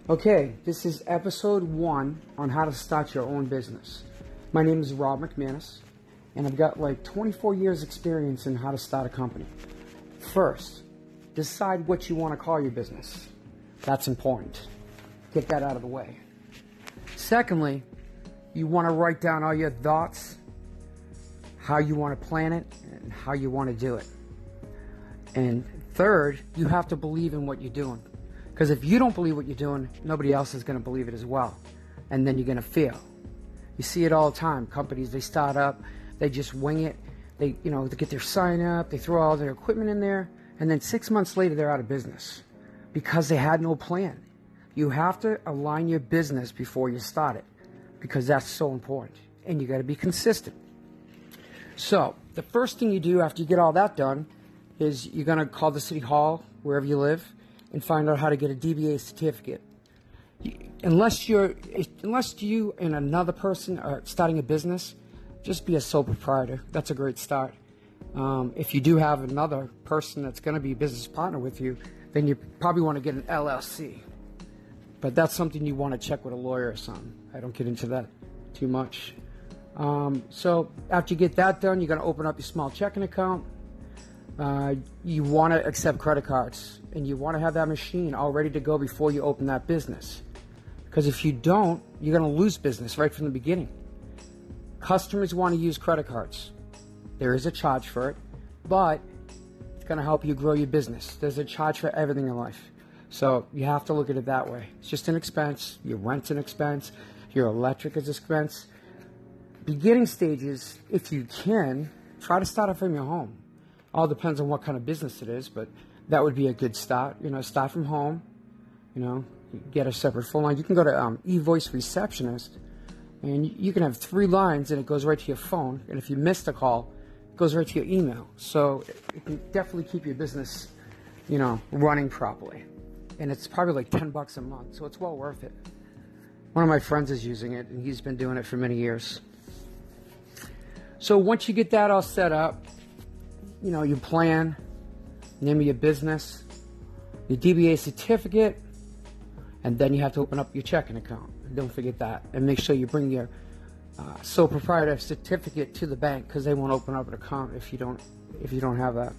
Okay, this is episode 1 on how to start your own business. My name is Rob McManus, and I've got like 24 years experience in how to start a company. First, decide what you want to call your business. That's important. Get that out of the way. Secondly, you want to write down all your thoughts, how you want to plan it, and how you want to do it. And third, you have to believe in what you're doing. Because if you don't believe what you're doing, nobody else is going to believe it as well. And then you're going to fail. You see it all the time. Companies, they start up, they just wing it. They get their sign up, they throw all their equipment in there, and then 6 months later, they're out of business because they had no plan. You have to align your business before you start it because that's so important. And you got to be consistent. So the first thing you do after you get all that done is you're going to call the city hall, wherever you live, and find out how to get a DBA certificate. Unless you and another person are starting a business, just be a sole proprietor. That's a great start. If you do have another person that's going to be a business partner with you, then you probably want to get an LLC. But that's something you want to check with a lawyer or something. I don't get into that too much. So after you get that done, you're going to open up your small checking account. You want to accept credit cards, and you want to have that machine all ready to go before you open that business. Because if you don't, you're going to lose business right from the beginning. Customers want to use credit cards. There is a charge for it, but it's going to help you grow your business. There's a charge for everything in life. So you have to look at it that way. It's just an expense. Your rent's an expense. Your electric is an expense. Beginning stages, if you can, try to start it from your home. All depends on what kind of business it is, but that would be a good start. Start from home. Get a separate phone line. You can go to eVoice Receptionist, and you can have 3 lines, and it goes right to your phone. And if you missed a call, it goes right to your email. So it can definitely keep your business, running properly. And it's probably like $10 a month, so it's well worth it. One of my friends is using it, and he's been doing it for many years. So once you get that all set up, your plan, name of your business, your DBA certificate, and then you have to open up your checking account. Don't forget that. And make sure you bring your sole proprietor certificate to the bank because they won't open up an account if you don't have that.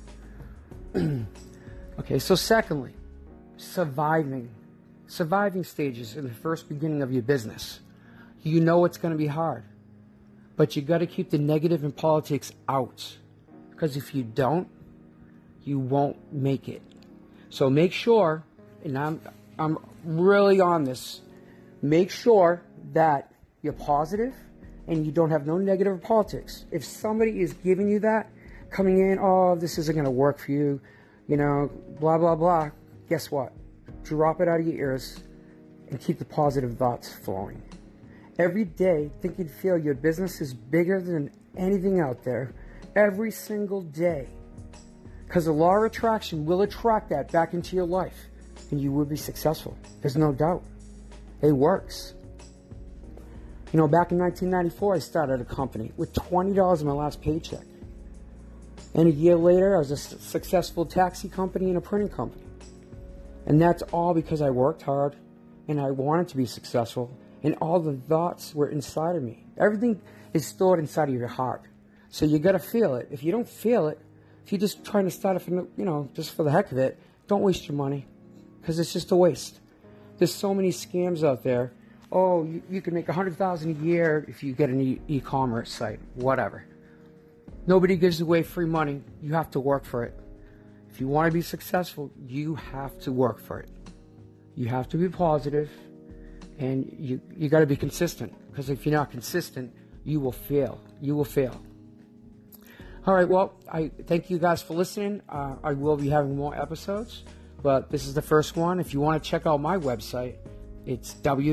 Okay, so secondly, surviving stages in the first beginning of your business. You know it's going to be hard, but you got to keep the negative and politics out. Because if you don't, you won't make it. So make sure, and I'm really on this, make sure that you're positive and you don't have no negative politics. If somebody is giving you that, coming in, oh, this isn't going to work for you, blah, blah, blah, guess what? Drop it out of your ears and keep the positive thoughts flowing. Every day, think and feel your business is bigger than anything out there. Every single day. Because the law of attraction will attract that back into your life. And you will be successful. There's no doubt. It works. Back in 1994, I started a company with $20 in my last paycheck. And a year later, I was a successful taxi company and a printing company. And that's all because I worked hard and I wanted to be successful. And all the thoughts were inside of me. Everything is stored inside of your heart. So you got to feel it. If you don't feel it, if you're just trying to start it for, just for the heck of it, don't waste your money because it's just a waste. There's so many scams out there. Oh, you can make $100,000 a year if you get an e-commerce site, whatever. Nobody gives away free money. You have to work for it. If you want to be successful, you have to work for it. You have to be positive, and you got to be consistent because if you're not consistent, you will fail. You will fail. All right, well, I thank you guys for listening. I will be having more episodes, but this is the first one. If you want to check out my website, it's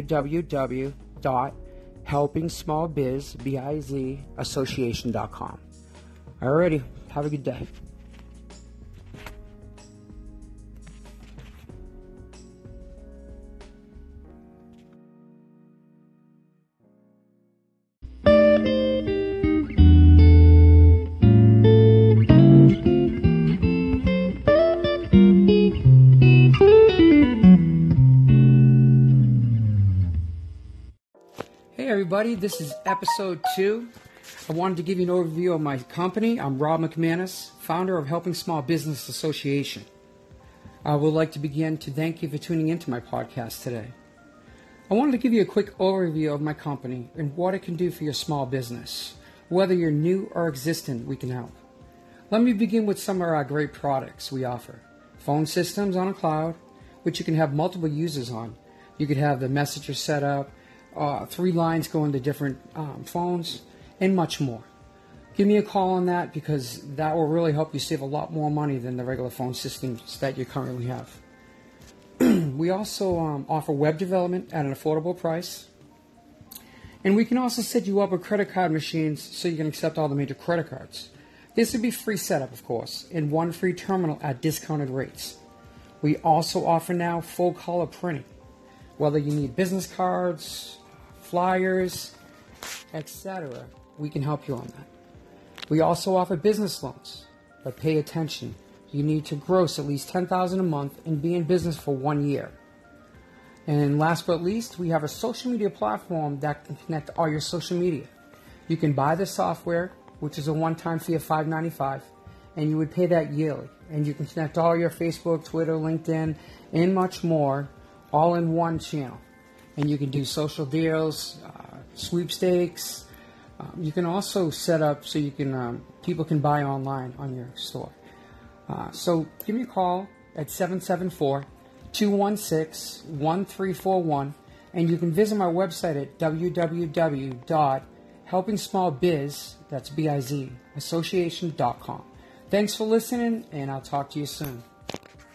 www.helpingsmallbizassociation.com. Alrighty, have a good day. everybody. This is episode 2. I wanted to give you an overview of my company. I'm Rob McManus, founder of Helping Small Business Association. I would like to begin to thank you for tuning into my podcast today. I wanted to give you a quick overview of my company and what it can do for your small business. Whether you're new or existent, we can help. Let me begin with some of our great products we offer. Phone systems on a cloud, which you can have multiple users on. You could have the messenger set up, 3 lines going to different phones, and much more. Give me a call on that because that will really help you save a lot more money than the regular phone systems that you currently have. We also offer web development at an affordable price. And we can also set you up with credit card machines so you can accept all the major credit cards. This would be free setup, of course, and 1 free terminal at discounted rates. We also offer now full color printing. Whether you need business cards, flyers, etc., we can help you on that. We also offer business loans, but pay attention. You need to gross at least $10,000 a month and be in business for 1 year. And last but least, we have a social media platform that can connect all your social media. You can buy the software, which is a one-time fee of $5.95, and you would pay that yearly. And you can connect all your Facebook, Twitter, LinkedIn, and much more, all in one channel. And you can do social deals, sweepstakes. You can also set up so you can people can buy online on your store. So give me a call at 774-216-1341, and you can visit my website at www.helpingsmallbiz, that's B-I-Z, association.com. Thanks for listening, and I'll talk to you soon.